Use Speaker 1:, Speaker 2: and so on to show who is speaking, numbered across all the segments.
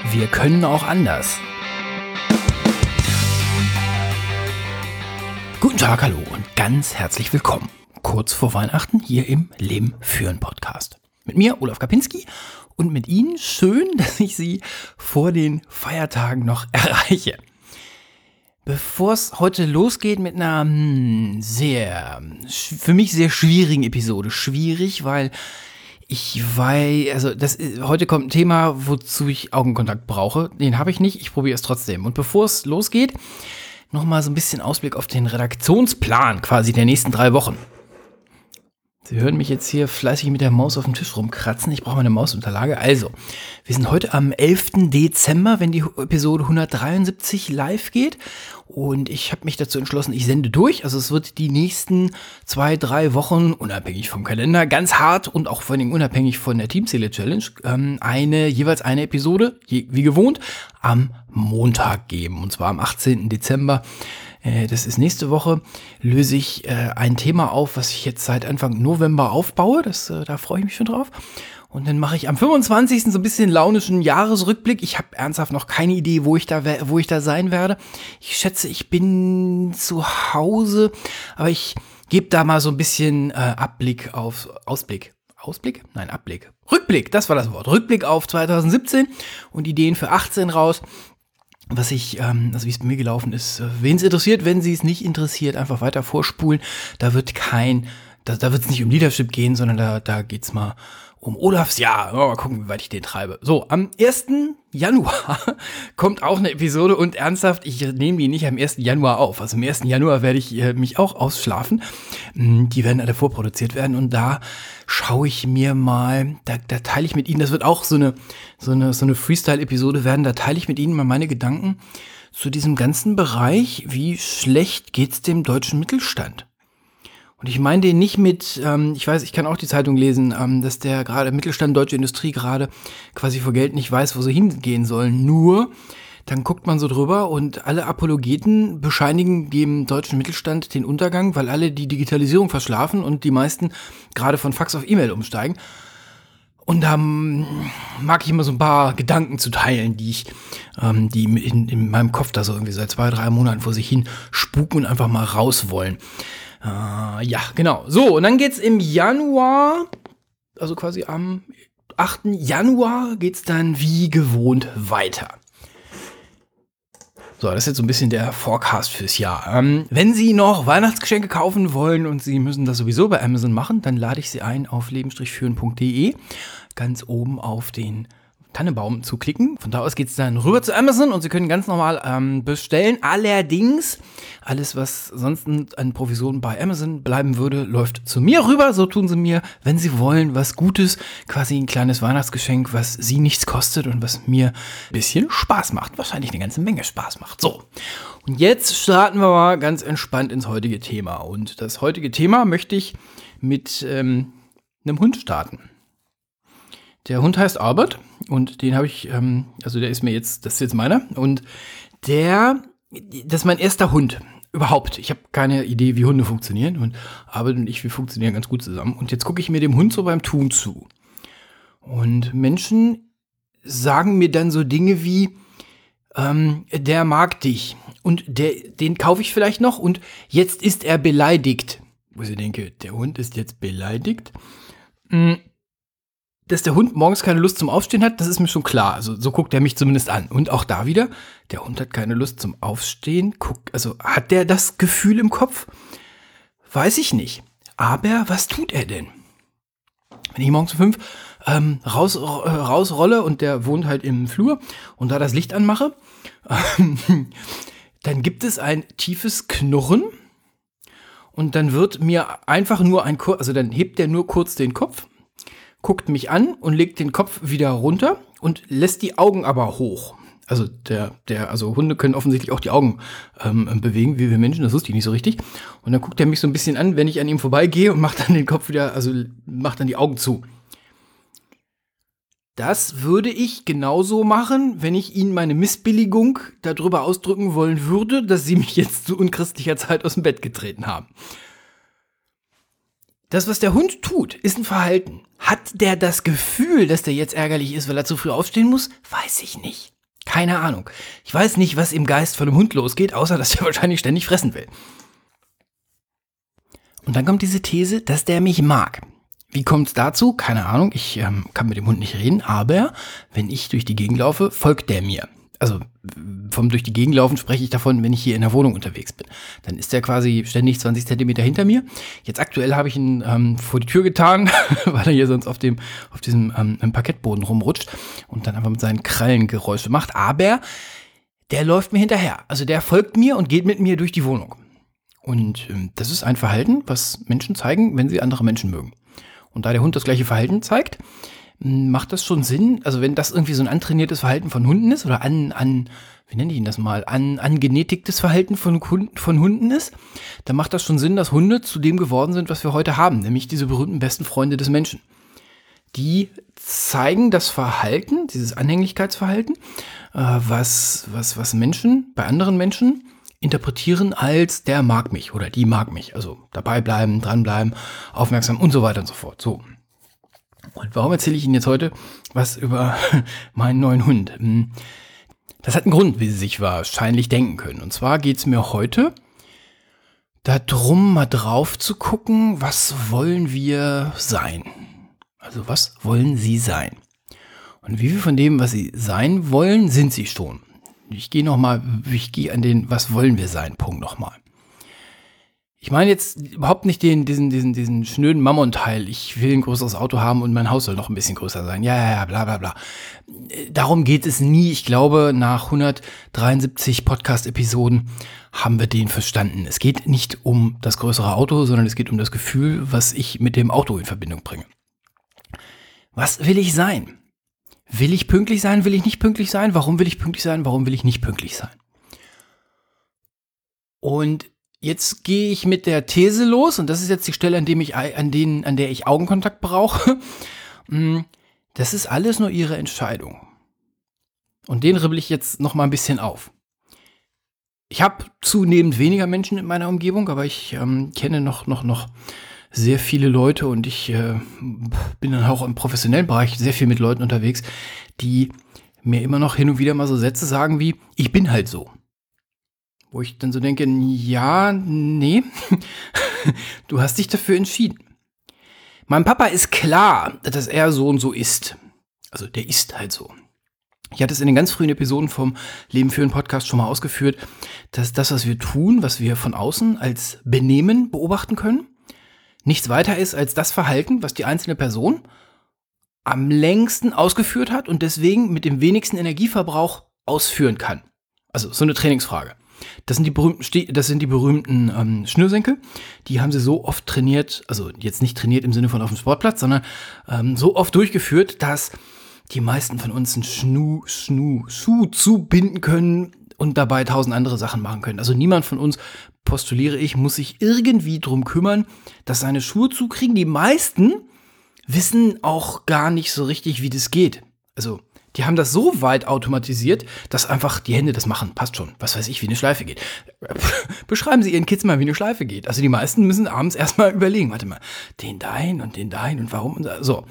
Speaker 1: Wir können auch anders. Guten Tag, hallo und ganz herzlich willkommen. Kurz vor Weihnachten hier im Leben führen Podcast. Mit mir, Olaf Kapinski, und mit Ihnen schön, dass ich Sie vor den Feiertagen noch erreiche. Bevor es heute losgeht mit einer für mich sehr schwierigen Episode. Schwierig, weil ich weiß, heute kommt ein Thema, wozu ich Augenkontakt brauche. Den habe ich nicht, ich probiere es trotzdem. Und bevor es losgeht, nochmal so ein bisschen Ausblick auf den Redaktionsplan quasi der nächsten 3 Wochen. Sie hören mich jetzt hier fleißig mit der Maus auf dem Tisch rumkratzen. Ich brauche meine Mausunterlage. Also, wir sind heute am 11. Dezember, wenn die Episode 173 live geht. Und ich habe mich dazu entschlossen, ich sende durch. Also es wird die nächsten 2-3 Wochen, unabhängig vom Kalender, ganz hart und auch vor allem unabhängig von der Teamziele-Challenge, jeweils eine Episode, wie gewohnt, am Montag geben. Und zwar am 18. Dezember. Das ist nächste Woche, löse ich ein Thema auf, was ich jetzt seit Anfang November aufbaue. Da freue ich mich schon drauf. Und dann mache ich am 25. so ein bisschen launischen Jahresrückblick. Ich habe ernsthaft noch keine Idee, wo ich da sein werde. Ich schätze, ich bin zu Hause, aber ich gebe da mal so ein bisschen Rückblick, das war das Wort. Rückblick auf 2017 und Ideen für 18 raus. Wie es bei mir gelaufen ist, wen es interessiert, wenn sie es nicht interessiert, einfach weiter vorspulen. Da wird es nicht um Leadership gehen, sondern da geht's mal um Olafs Jahr. Mal gucken, wie weit ich den treibe. So, am 1. Januar kommt auch eine Episode und ernsthaft, ich nehme die nicht am 1. Januar auf. Also am 1. Januar werde ich mich auch ausschlafen. Die werden alle vorproduziert werden und da schaue ich mir mal, da teile ich mit Ihnen, das wird auch so eine Freestyle-Episode werden, da teile ich mit Ihnen mal meine Gedanken zu diesem ganzen Bereich, wie schlecht geht's dem deutschen Mittelstand. Und ich meine den nicht mit, ich weiß, ich kann auch die Zeitung lesen, dass der gerade Mittelstand, deutsche Industrie gerade quasi vor Geld nicht weiß, wo sie hingehen sollen. Nur, dann guckt man so drüber und alle Apologeten bescheinigen dem deutschen Mittelstand den Untergang, weil alle die Digitalisierung verschlafen und die meisten gerade von Fax auf E-Mail umsteigen. Und da mag ich immer so ein paar Gedanken zu teilen, die in meinem Kopf da so irgendwie seit 2-3 Monaten vor sich hin spuken und einfach mal raus wollen. Ja, genau. So, und dann geht's im Januar, also quasi am 8. Januar geht's dann wie gewohnt weiter. So, das ist jetzt so ein bisschen der Forecast fürs Jahr. Wenn Sie noch Weihnachtsgeschenke kaufen wollen und Sie müssen das sowieso bei Amazon machen, dann lade ich Sie ein auf leben-führen.de, ganz oben auf den Tannenbaum zu klicken. Von da aus geht es dann rüber zu Amazon und Sie können ganz normal bestellen. Allerdings, alles, was sonst an Provisionen bei Amazon bleiben würde, läuft zu mir rüber. So tun Sie mir, wenn Sie wollen, was Gutes, quasi ein kleines Weihnachtsgeschenk, was Sie nichts kostet und was mir ein bisschen Spaß macht. Wahrscheinlich eine ganze Menge Spaß macht. So, und jetzt starten wir mal ganz entspannt ins heutige Thema. Und das heutige Thema möchte ich mit einem Hund starten. Der Hund heißt Albert und den habe ich, das ist jetzt meiner und das ist mein erster Hund überhaupt. Ich habe keine Idee, wie Hunde funktionieren und Albert und wir funktionieren ganz gut zusammen. Und jetzt gucke ich mir dem Hund so beim Tun zu. Und Menschen sagen mir dann so Dinge wie, der mag dich und den kaufe ich vielleicht noch und jetzt ist er beleidigt. Wo ich denke, der Hund ist jetzt beleidigt? Dass der Hund morgens keine Lust zum Aufstehen hat, das ist mir schon klar. Also so guckt er mich zumindest an. Und auch da wieder, der Hund hat keine Lust zum Aufstehen. Hat der das Gefühl im Kopf? Weiß ich nicht. Aber was tut er denn? Wenn ich morgens um 5 rausrolle und der wohnt halt im Flur und da das Licht anmache, dann gibt es ein tiefes Knurren und dann wird mir einfach nur dann hebt der nur kurz den Kopf, guckt mich an und legt den Kopf wieder runter und lässt die Augen aber hoch. Also Hunde können offensichtlich auch die Augen bewegen, wie wir Menschen, das wusste ich nicht so richtig. Und dann guckt er mich so ein bisschen an, wenn ich an ihm vorbeigehe und macht dann den Kopf wieder, macht dann die Augen zu. Das würde ich genauso machen, wenn ich Ihnen meine Missbilligung darüber ausdrücken wollen würde, dass Sie mich jetzt zu unchristlicher Zeit aus dem Bett getreten haben. Das, was der Hund tut, ist ein Verhalten. Hat der das Gefühl, dass der jetzt ärgerlich ist, weil er zu früh aufstehen muss? Weiß ich nicht. Keine Ahnung. Ich weiß nicht, was im Geist von einem Hund losgeht, außer dass der wahrscheinlich ständig fressen will. Und dann kommt diese These, dass der mich mag. Wie kommt es dazu? Keine Ahnung, ich kann mit dem Hund nicht reden, aber wenn ich durch die Gegend laufe, folgt der mir. Also vom durch die Gegend laufen spreche ich davon, wenn ich hier in der Wohnung unterwegs bin. Dann ist der quasi ständig 20 Zentimeter hinter mir. Jetzt aktuell habe ich ihn vor die Tür getan, weil er hier sonst auf diesem Parkettboden rumrutscht und dann einfach mit seinen Krallen Geräusche macht. Aber der läuft mir hinterher. Also der folgt mir und geht mit mir durch die Wohnung. Und das ist ein Verhalten, was Menschen zeigen, wenn sie andere Menschen mögen. Und da der Hund das gleiche Verhalten zeigt, macht das schon Sinn, also wenn das irgendwie so ein antrainiertes Verhalten von Hunden ist oder wie nenne ich ihn das mal, angenetigtes Verhalten von Hunden ist, dann macht das schon Sinn, dass Hunde zu dem geworden sind, was wir heute haben, nämlich diese berühmten besten Freunde des Menschen. Die zeigen das Verhalten, dieses Anhänglichkeitsverhalten, was Menschen bei anderen Menschen interpretieren als der mag mich oder die mag mich. Also dabei bleiben, dranbleiben, aufmerksam und so weiter und so fort. So. Und warum erzähle ich Ihnen jetzt heute was über meinen neuen Hund? Das hat einen Grund, wie Sie sich wahrscheinlich denken können. Und zwar geht es mir heute darum, mal drauf zu gucken, was wollen wir sein? Also was wollen Sie sein? Und wie viel von dem, was Sie sein wollen, sind Sie schon? Ich gehe an den was wollen wir sein Punkt nochmal. Ich meine jetzt überhaupt nicht diesen schnöden Mammon-Teil. Ich will ein größeres Auto haben und mein Haus soll noch ein bisschen größer sein. Ja, bla bla bla. Darum geht es nie. Ich glaube, nach 173 Podcast-Episoden haben wir den verstanden. Es geht nicht um das größere Auto, sondern es geht um das Gefühl, was ich mit dem Auto in Verbindung bringe. Was will ich sein? Will ich pünktlich sein? Will ich nicht pünktlich sein? Warum will ich pünktlich sein? Warum will ich nicht pünktlich sein? Und jetzt gehe ich mit der These los, und das ist jetzt die Stelle, an der ich Augenkontakt brauche. Das ist alles nur Ihre Entscheidung. Und den ribbel ich jetzt noch mal ein bisschen auf. Ich habe zunehmend weniger Menschen in meiner Umgebung, aber ich kenne noch sehr viele Leute und ich bin dann auch im professionellen Bereich sehr viel mit Leuten unterwegs, die mir immer noch hin und wieder mal so Sätze sagen wie, ich bin halt so. Wo ich dann so denke, ja, nee, du hast dich dafür entschieden. Meinem Papa ist klar, dass er so und so ist. Also der ist halt so. Ich hatte es in den ganz frühen Episoden vom Leben führen Podcast schon mal ausgeführt, dass das, was wir tun, was wir von außen als Benehmen beobachten können, nichts weiter ist als das Verhalten, was die einzelne Person am längsten ausgeführt hat und deswegen mit dem wenigsten Energieverbrauch ausführen kann. Also so eine Trainingsfrage. Das sind die berühmten Schnürsenkel. Die haben sie so oft trainiert, also jetzt nicht trainiert im Sinne von auf dem Sportplatz, sondern so oft durchgeführt, dass die meisten von uns einen Schuh zubinden können und dabei 1000 andere Sachen machen können. Also niemand von uns, postuliere ich, muss sich irgendwie drum kümmern, dass seine Schuhe zukriegen. Die meisten wissen auch gar nicht so richtig, wie das geht. Also die haben das so weit automatisiert, dass einfach die Hände das machen. Passt schon. Was weiß ich, wie eine Schleife geht. Beschreiben Sie Ihren Kids mal, wie eine Schleife geht. Also die meisten müssen abends erstmal überlegen. Warte mal, den dahin und warum und so.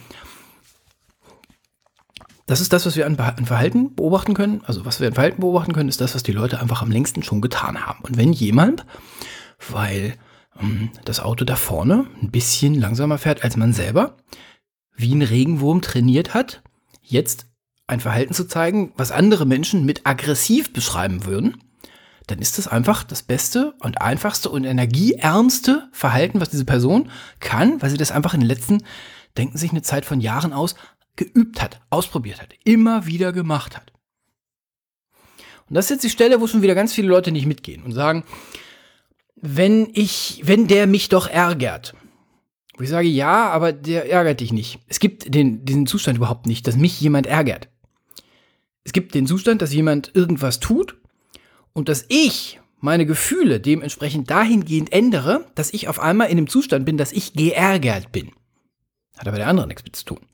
Speaker 1: Das ist das, was wir an Verhalten beobachten können. Also was wir an Verhalten beobachten können, ist das, was die Leute einfach am längsten schon getan haben. Und wenn jemand, weil das Auto da vorne ein bisschen langsamer fährt als man selber, wie ein Regenwurm trainiert hat, jetzt ein Verhalten zu zeigen, was andere Menschen mit aggressiv beschreiben würden, dann ist das einfach das beste und einfachste und energieärmste Verhalten, was diese Person kann, weil sie das einfach in den letzten, denken sich eine Zeit von Jahren aus, geübt hat, ausprobiert hat, immer wieder gemacht hat. Und das ist jetzt die Stelle, wo schon wieder ganz viele Leute nicht mitgehen und sagen, wenn der mich doch ärgert. Wo ich sage, ja, aber der ärgert dich nicht. Es gibt diesen Zustand überhaupt nicht, dass mich jemand ärgert. Es gibt den Zustand, dass jemand irgendwas tut und dass ich meine Gefühle dementsprechend dahingehend ändere, dass ich auf einmal in einem Zustand bin, dass ich geärgert bin. Hat aber der andere nichts mit zu tun.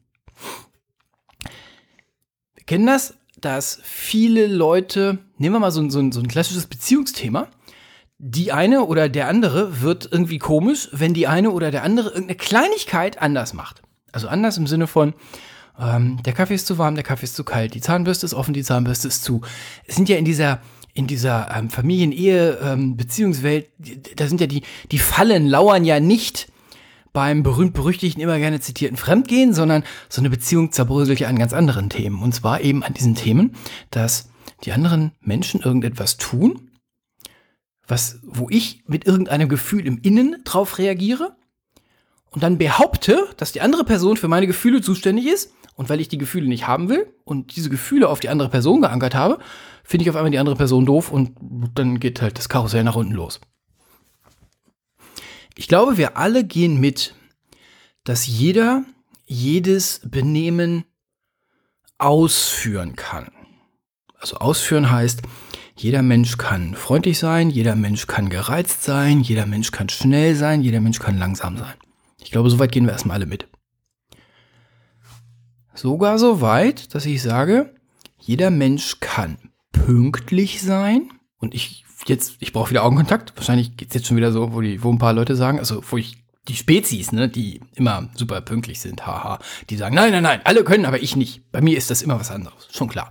Speaker 1: Wir kennen das, dass viele Leute, nehmen wir mal so ein klassisches Beziehungsthema, die eine oder der andere wird irgendwie komisch, wenn die eine oder der andere irgendeine Kleinigkeit anders macht. Also anders im Sinne von, Der Kaffee ist zu warm, der Kaffee ist zu kalt, die Zahnbürste ist offen, die Zahnbürste ist zu. Es sind ja in dieser Familien-Ehe-Beziehungswelt, da sind ja die Fallen lauern ja nicht beim berühmt-berüchtigten, immer gerne zitierten Fremdgehen, sondern so eine Beziehung zerbröselt ja an ganz anderen Themen. Und zwar eben an diesen Themen, dass die anderen Menschen irgendetwas tun, wo ich mit irgendeinem Gefühl im Innen drauf reagiere und dann behaupte, dass die andere Person für meine Gefühle zuständig ist. Und weil ich die Gefühle nicht haben will und diese Gefühle auf die andere Person geankert habe, finde ich auf einmal die andere Person doof und dann geht halt das Karussell nach unten los. Ich glaube, wir alle gehen mit, dass jeder jedes Benehmen ausführen kann. Also ausführen heißt, jeder Mensch kann freundlich sein, jeder Mensch kann gereizt sein, jeder Mensch kann schnell sein, jeder Mensch kann langsam sein. Ich glaube, so weit gehen wir erstmal alle mit. Sogar so weit, dass ich sage, jeder Mensch kann pünktlich sein. Und ich brauche wieder Augenkontakt. Wahrscheinlich geht es jetzt schon wieder so, wo ein paar Leute sagen, also die Spezies, ne, die immer super pünktlich sind, haha, die sagen, nein, alle können, aber ich nicht. Bei mir ist das immer was anderes, schon klar.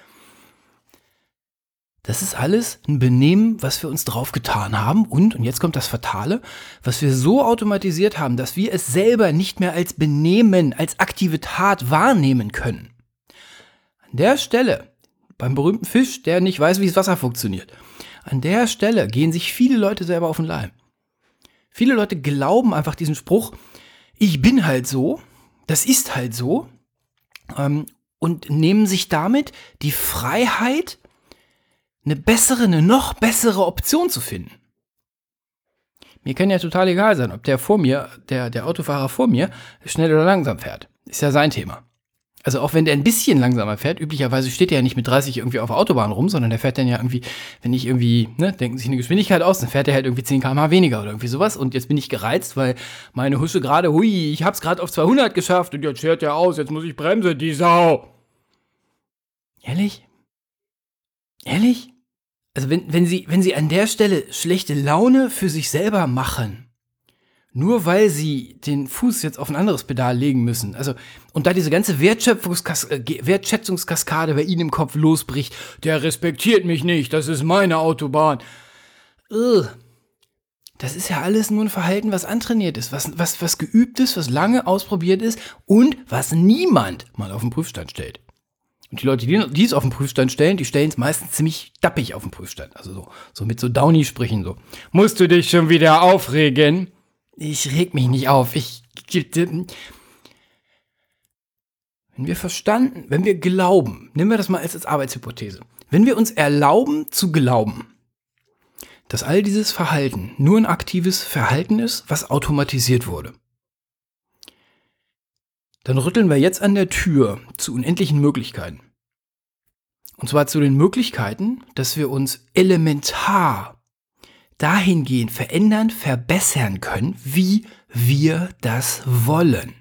Speaker 1: Das ist alles ein Benehmen, was wir uns draufgetan haben und jetzt kommt das Fatale, was wir so automatisiert haben, dass wir es selber nicht mehr als Benehmen, als aktive Tat wahrnehmen können. An der Stelle, beim berühmten Fisch, der nicht weiß, wie das Wasser funktioniert, an der Stelle gehen sich viele Leute selber auf den Leim. Viele Leute glauben einfach diesen Spruch, ich bin halt so, das ist halt so, und nehmen sich damit die Freiheit, eine noch bessere Option zu finden. Mir kann ja total egal sein, ob der Autofahrer vor mir schnell oder langsam fährt. Ist ja sein Thema. Also auch wenn der ein bisschen langsamer fährt, üblicherweise steht der ja nicht mit 30 irgendwie auf der Autobahn rum, sondern der fährt dann ja irgendwie, wenn ich irgendwie, denken sich eine Geschwindigkeit aus, dann fährt der halt irgendwie 10 km/h weniger oder irgendwie sowas. Und jetzt bin ich gereizt, weil meine Husche gerade, ich hab's gerade auf 200 geschafft und jetzt fährt der aus, jetzt muss ich bremsen, die Sau. Ehrlich? Also wenn Sie an der Stelle schlechte Laune für sich selber machen, nur weil Sie den Fuß jetzt auf ein anderes Pedal legen müssen, also und da diese ganze Wertschätzungskaskade bei Ihnen im Kopf losbricht, der respektiert mich nicht, das ist meine Autobahn. Das ist ja alles nur ein Verhalten, was antrainiert ist, was geübt ist, was lange ausprobiert ist und was niemand mal auf den Prüfstand stellt. Und die Leute, die es auf den Prüfstand stellen, die stellen es meistens ziemlich dappig auf den Prüfstand. Also so mit so Downy-Sprüchen so. Musst du dich schon wieder aufregen? Ich reg mich nicht auf. Wenn wir glauben, nehmen wir das mal als Arbeitshypothese. Wenn wir uns erlauben zu glauben, dass all dieses Verhalten nur ein aktives Verhalten ist, was automatisiert wurde, dann rütteln wir jetzt an der Tür zu unendlichen Möglichkeiten. Und zwar zu den Möglichkeiten, dass wir uns elementar dahingehend verändern, verbessern können, wie wir das wollen.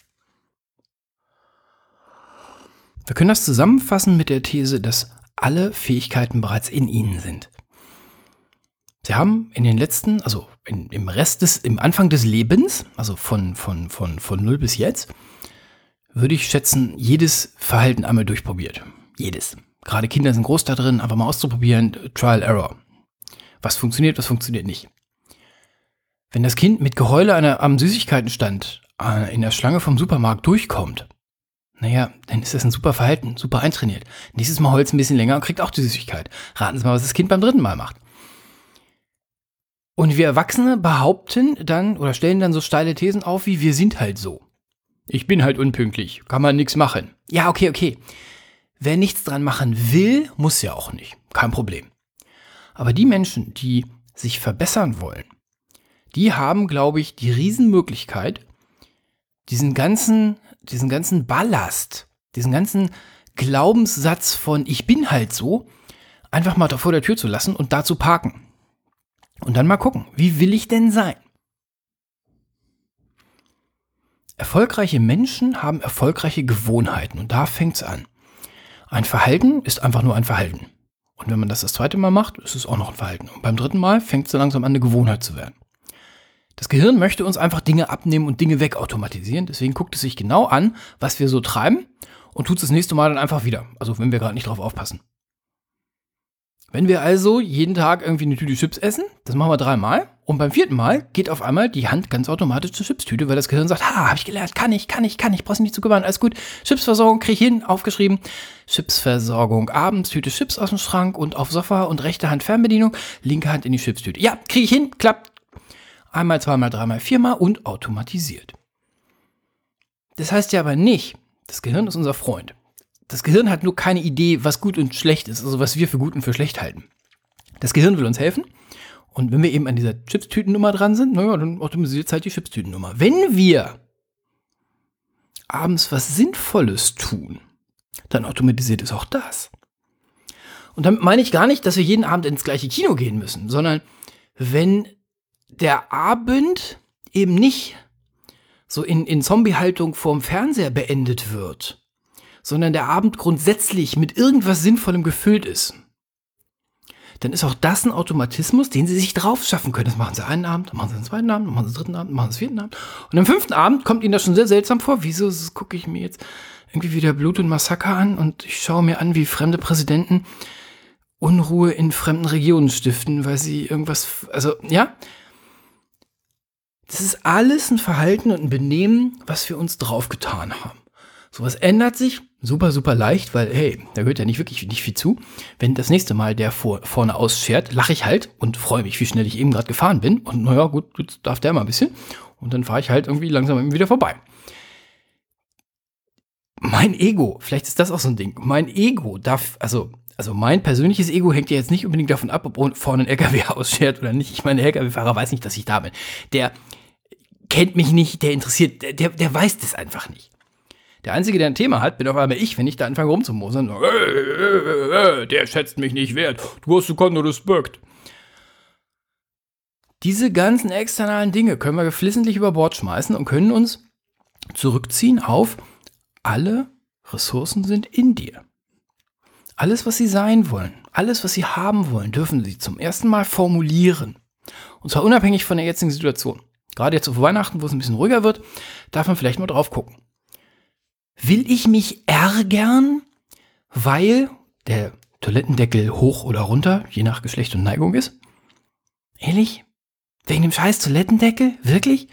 Speaker 1: Wir können das zusammenfassen mit der These, dass alle Fähigkeiten bereits in Ihnen sind. Sie haben in den letzten, also im Anfang des Lebens, also von 0 bis jetzt, würde ich schätzen, jedes Verhalten einmal durchprobiert. Jedes. Gerade Kinder sind groß da drin, einfach mal auszuprobieren, Trial, Error. Was funktioniert nicht. Wenn das Kind mit Geheule am Süßigkeitenstand in der Schlange vom Supermarkt durchkommt, dann ist das ein super Verhalten, super eintrainiert. Nächstes Mal heult es ein bisschen länger und kriegt auch die Süßigkeit. Raten Sie mal, was das Kind beim 3. Mal macht. Und wir Erwachsene behaupten dann oder stellen dann so steile Thesen auf, wie wir sind halt so. Ich bin halt unpünktlich, kann man nichts machen. Ja, okay. Wer nichts dran machen will, muss ja auch nicht. Kein Problem. Aber die Menschen, die sich verbessern wollen, die haben, glaube ich, die Riesenmöglichkeit, diesen ganzen Ballast, diesen ganzen Glaubenssatz von ich bin halt so, einfach mal vor der Tür zu lassen und da zu parken. Und dann mal gucken, wie will ich denn sein? Erfolgreiche Menschen haben erfolgreiche Gewohnheiten und da fängt's an. Ein Verhalten ist einfach nur ein Verhalten. Und wenn man das 2. Mal macht, ist es auch noch ein Verhalten. Und beim 3. Mal fängt es so langsam an, eine Gewohnheit zu werden. Das Gehirn möchte uns einfach Dinge abnehmen und Dinge wegautomatisieren. Deswegen guckt es sich genau an, was wir so treiben und tut es das nächste Mal dann einfach wieder. Also wenn wir gerade nicht drauf aufpassen. Wenn wir also jeden Tag irgendwie eine Tüte Chips essen, das machen wir 3 Mal und beim 4. Mal geht auf einmal die Hand ganz automatisch zur Chipstüte, weil das Gehirn sagt, habe ich gelernt, kann ich, brauchst dich nicht zu kümmern, alles gut. Chipsversorgung krieg ich hin, aufgeschrieben. Chipsversorgung, abends Tüte Chips aus dem Schrank und auf Sofa und rechte Hand Fernbedienung, linke Hand in die Chipstüte. Ja, krieg ich hin, klappt. 1 mal, 2 mal, 3 mal, 4 mal und automatisiert. Das heißt ja aber nicht, das Gehirn ist unser Freund. Das Gehirn hat nur keine Idee, was gut und schlecht ist, also was wir für gut und für schlecht halten. Das Gehirn will uns helfen. Und wenn wir eben an dieser Chipstütennummer dran sind, naja, dann automatisiert es halt die Chipstütennummer. Wenn wir abends was Sinnvolles tun, dann automatisiert es auch das. Und damit meine ich gar nicht, dass wir jeden Abend ins gleiche Kino gehen müssen, sondern wenn der Abend eben nicht so in Zombie-Haltung vorm Fernseher beendet wird, sondern der Abend grundsätzlich mit irgendwas Sinnvollem gefüllt ist, dann ist auch das ein Automatismus, den Sie sich drauf schaffen können. Das machen Sie einen Abend, dann machen Sie den 2. Abend, dann machen Sie den 3. Abend, dann machen Sie den 4. Abend. Und am 5. Abend kommt Ihnen das schon sehr seltsam vor. Wieso gucke ich mir jetzt irgendwie wieder Blut und Massaker an und ich schaue mir an, wie fremde Präsidenten Unruhe in fremden Regionen stiften, weil sie irgendwas, also, ja. Das ist alles ein Verhalten und ein Benehmen, was wir uns draufgetan haben. Sowas ändert sich super, super leicht, weil, hey, da gehört ja nicht viel zu. Wenn das nächste Mal der vorne ausschert, lache ich halt und freue mich, wie schnell ich eben gerade gefahren bin. Und naja, gut, jetzt darf der mal ein bisschen. Und dann fahre ich halt irgendwie langsam wieder vorbei. Mein Ego, vielleicht ist das auch so ein Ding. Mein Ego darf, also mein persönliches Ego hängt ja jetzt nicht unbedingt davon ab, ob vorne ein LKW ausschert oder nicht. Ich meine, der LKW-Fahrer weiß nicht, dass ich da bin. Der kennt mich nicht, der interessiert, der weiß das einfach nicht. Der Einzige, der ein Thema hat, bin auf einmal ich, wenn ich da anfange rumzumosern. Der schätzt mich nicht wert. Du hast keinen Respekt. Diese ganzen externalen Dinge können wir geflissentlich über Bord schmeißen und können uns zurückziehen auf alle Ressourcen sind in dir. Alles, was sie sein wollen, alles, was sie haben wollen, dürfen sie zum ersten Mal formulieren. Und zwar unabhängig von der jetzigen Situation. Gerade jetzt auf Weihnachten, wo es ein bisschen ruhiger wird, darf man vielleicht mal drauf gucken. Will ich mich ärgern, weil der Toilettendeckel hoch oder runter, je nach Geschlecht und Neigung ist? Ehrlich? Wegen dem scheiß Toilettendeckel? Wirklich?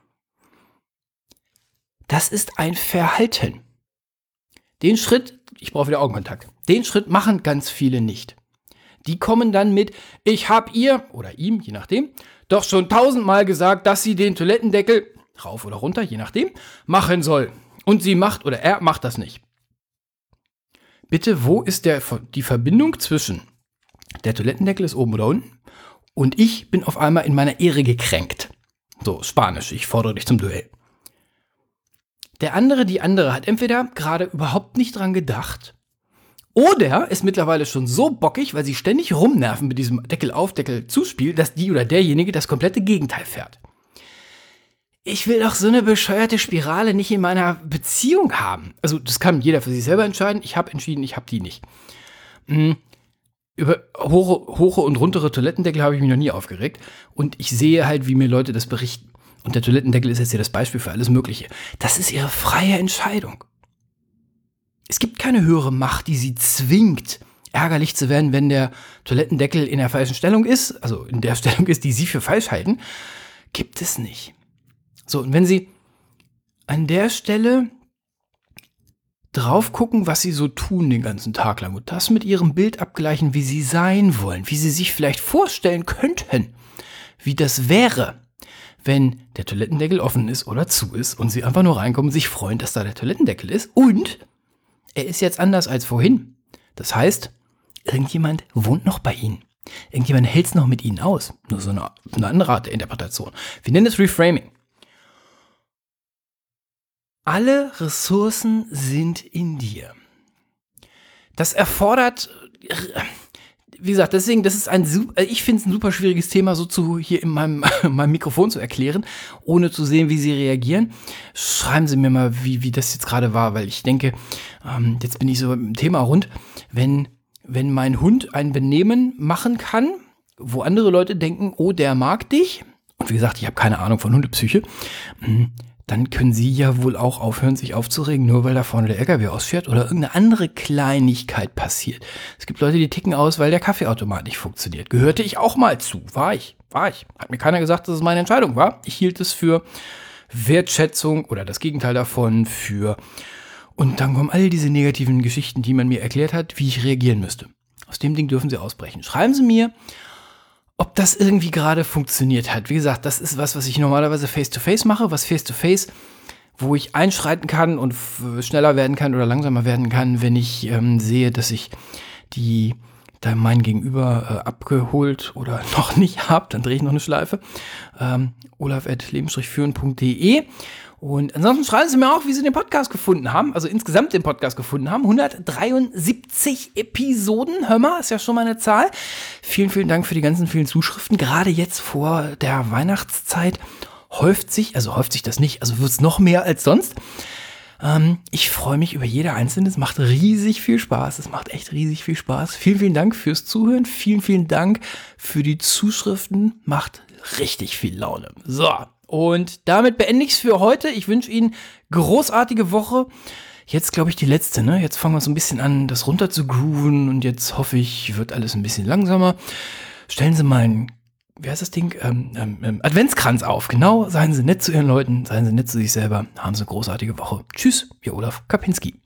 Speaker 1: Das ist ein Verhalten. Den Schritt, ich brauche wieder Augenkontakt, den Schritt machen ganz viele nicht. Die kommen dann mit, ich habe ihr oder ihm, je nachdem, doch schon 1000-mal gesagt, dass sie den Toilettendeckel, rauf oder runter, je nachdem, machen soll. Und sie macht oder er macht das nicht. Bitte, wo ist die Verbindung zwischen der Toilettendeckel ist oben oder unten und ich bin auf einmal in meiner Ehre gekränkt? So, Spanisch, ich fordere dich zum Duell. Der andere, die andere hat entweder gerade überhaupt nicht dran gedacht oder ist mittlerweile schon so bockig, weil sie ständig rumnerven mit diesem Deckel auf, Deckel zuspiel, dass die oder derjenige das komplette Gegenteil fährt. Ich will doch so eine bescheuerte Spirale nicht in meiner Beziehung haben. Also das kann jeder für sich selber entscheiden. Ich habe entschieden, ich habe die nicht. Über hohe und runtere Toilettendeckel habe ich mich noch nie aufgeregt. Und ich sehe halt, wie mir Leute das berichten. Und der Toilettendeckel ist jetzt hier das Beispiel für alles Mögliche. Das ist ihre freie Entscheidung. Es gibt keine höhere Macht, die sie zwingt, ärgerlich zu werden, wenn der Toilettendeckel in der falschen Stellung ist. Also in der Stellung ist, die sie für falsch halten. Gibt es nicht. So, und wenn Sie an der Stelle drauf gucken, was Sie so tun den ganzen Tag lang und das mit Ihrem Bild abgleichen, wie Sie sein wollen, wie Sie sich vielleicht vorstellen könnten, wie das wäre, wenn der Toilettendeckel offen ist oder zu ist und Sie einfach nur reinkommen und sich freuen, dass da der Toilettendeckel ist und er ist jetzt anders als vorhin. Das heißt, irgendjemand wohnt noch bei Ihnen. Irgendjemand hält es noch mit Ihnen aus. Nur so eine andere Art der Interpretation. Wir nennen es Reframing. Alle Ressourcen sind in dir. Das erfordert, wie gesagt, deswegen, das ist ich finde es ein super schwieriges Thema, so hier in meinem Mikrofon zu erklären, ohne zu sehen, wie Sie reagieren. Schreiben Sie mir mal, wie das jetzt gerade war, weil ich denke, jetzt bin ich so im Thema rund. Wenn mein Hund ein Benehmen machen kann, wo andere Leute denken, oh, der mag dich, und wie gesagt, ich habe keine Ahnung von Hundepsyche, dann können Sie ja wohl auch aufhören, sich aufzuregen, nur weil da vorne der LKW ausfährt oder irgendeine andere Kleinigkeit passiert. Es gibt Leute, die ticken aus, weil der Kaffeeautomat nicht funktioniert. Gehörte ich auch mal zu. War ich. Hat mir keiner gesagt, dass es meine Entscheidung war. Ich hielt es für Wertschätzung oder das Gegenteil davon für. Und dann kommen all diese negativen Geschichten, die man mir erklärt hat, wie ich reagieren müsste. Aus dem Ding dürfen Sie ausbrechen. Schreiben Sie mir, ob das irgendwie gerade funktioniert hat. Wie gesagt, das ist was ich normalerweise Face-to-Face mache, was Face-to-Face, wo ich einschreiten kann und schneller werden kann oder langsamer werden kann, wenn ich sehe, dass ich mein Gegenüber abgeholt oder noch nicht habe, dann drehe ich noch eine Schleife. olaf@leben-führen.de. Und ansonsten schreiben Sie mir auch, wie Sie den Podcast gefunden haben, also insgesamt den Podcast gefunden haben. 173 Episoden, hör mal, ist ja schon mal eine Zahl. Vielen, vielen Dank für die ganzen vielen Zuschriften. Gerade jetzt vor der Weihnachtszeit häuft sich das nicht, also wird es noch mehr als sonst. Ich freue mich über jede einzelne. Es macht riesig viel Spaß. Es macht echt riesig viel Spaß. Vielen, vielen Dank fürs Zuhören. Vielen, vielen Dank für die Zuschriften. Macht richtig viel Laune. So, und damit beende ich es für heute. Ich wünsche Ihnen großartige Woche. Jetzt, glaube ich, die letzte, ne? Jetzt fangen wir so ein bisschen an, das runter zu grooven. Und jetzt hoffe ich, wird alles ein bisschen langsamer. Stellen Sie mal einen, wie heißt das Ding? Adventskranz auf. Genau, seien Sie nett zu Ihren Leuten, seien Sie nett zu sich selber. Haben Sie eine großartige Woche. Tschüss, Ihr Olaf Kapinski.